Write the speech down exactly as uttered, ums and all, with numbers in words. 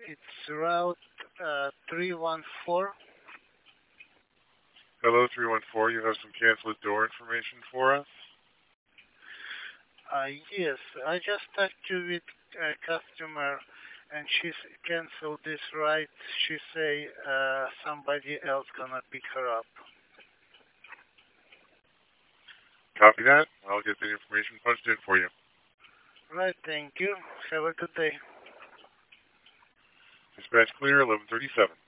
It's route uh, three one four. Hello, three one four. You have some canceled door information for us? Uh, yes, I just talked to with a customer, and she's canceled this ride. She say uh, somebody else gonna pick her up. Copy that. I'll get the information punched in for you. Right, thank you. Have a good day. Dispatch clear, eleven thirty-seven.